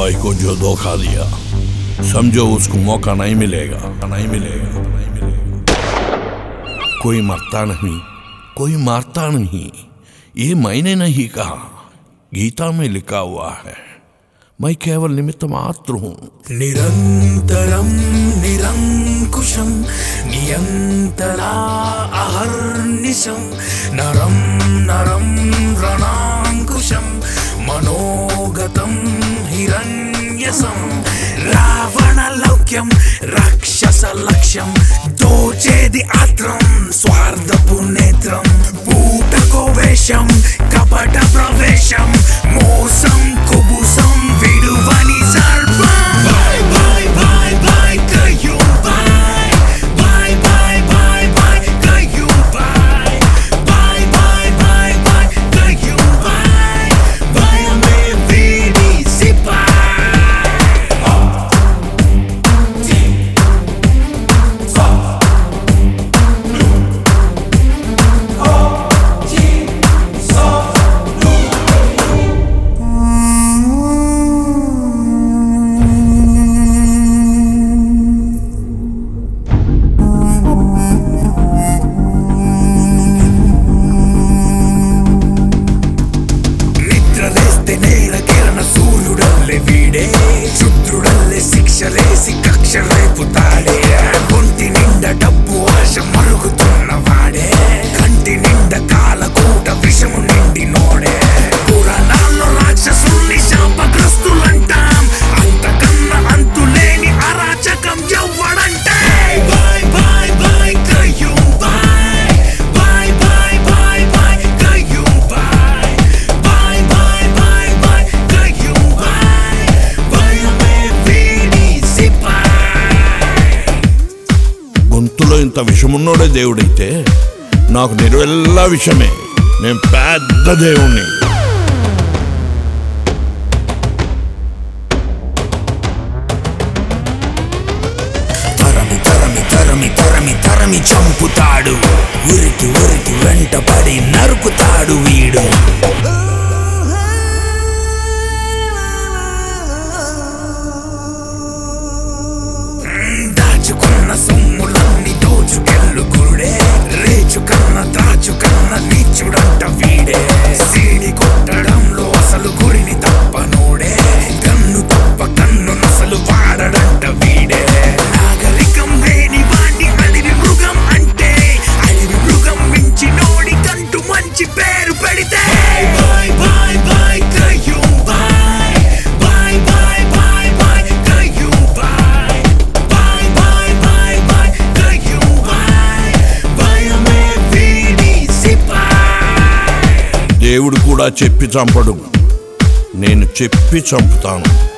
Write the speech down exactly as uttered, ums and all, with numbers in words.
Boy को जो धोखा दिया समझो उसको मौका नहीं मिलेगा नहीं मिलेगा नहीं मिलेगा। कोई मरता नहीं, कोई मारता नहीं, ये मैंने नहीं कहा, गीता में लिखा हुआ है। मैं केवल निमित्त मात्र हूँ। निरंतरम निरंकुशम नियंतरा अहर्निशम नरम नरम రణాంకుశం మనోగతం హిరణ్యసం రావణ లౌక్యం రాక్షస లక్ష్యం దోచేది ఆత్రం స్వార్థపు నేత్రం పూటకో వేషం కపట ప్రవేశం మోసం కుబుసం విడువని సర్వం బై బై బై బై కయ్యూ బై బై బై బై బై కయ్యూ బై బై బై బై బై కయ్యూ బై బై మే వీడి సిపై శుద్రుడల్లే శిక్షలేసి కక్ష రేపుతాడే ఒంటి నిండా డబ్బు ఆశ మరుగుతున్న వాడే కంటి నిండా కాలకూట విషము నిండి నోడే పురాణాల్లో రాక్షసుల్ని శాపగ్రస్తులంటాం అంతకన్నా అంతులేని అరాచకం ఎవ్వడంటే బై బై బై కయ్యూ బై బై బై బై బై కయ్యూ బై బై బై బై బై కయ్యూ బై గొంతులో ఇంత విషమున్నోడే దేవుడైతే నాకు నిరువెల్లా విషమే. నేను పెద్ద దేవుణ్ణి. తరమి తరమి తరమి తరమి తరమి చంపుతాడు ఉరికి ఉరికి వెంటపడి నరుకుతాడు వీడు. దాచుకున్న సొమ్ములన్నీ దోచుకెళ్ళు గురుడే రేచుకన్న దాచుకన్న నీచుడంట వీడే సీడి కొట్టడంలో అసలు గురిని తప్పనోడే కన్ను తప్ప కన్ను నసలు వాడడంట వీడే నాగరికం లేని వాణ్ణి అడవి మృగం అంటే అడవి మృగం మించి నోడి కంటూ మంచి పేరు పెడితే బై బై బై కయ్యూ బై బై బై బై బై కయ్యూ బై బై బై బై బై కయ్యూ బై బై మే వీడి సిపై. దేవుడు కూడా చెప్పి చంపడు, నేను చెప్పి చంపుతాను.